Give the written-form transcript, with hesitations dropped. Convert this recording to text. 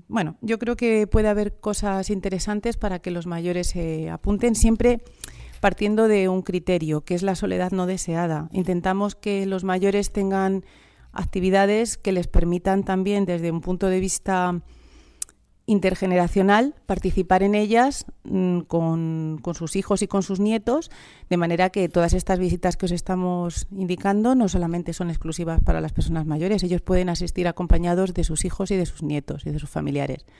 Bueno, yo creo que puede haber cosas interesantes para que los mayores se apunten, siempre partiendo de un criterio, que es la soledad no deseada. Intentamos que los mayores tengan actividades que les permitan también, desde un punto de vista intergeneracional, participar en ellas con sus hijos y con sus nietos, de manera que todas estas visitas que os estamos indicando no solamente son exclusivas para las personas mayores, ellos pueden asistir acompañados de sus hijos y de sus nietos y de sus familiares.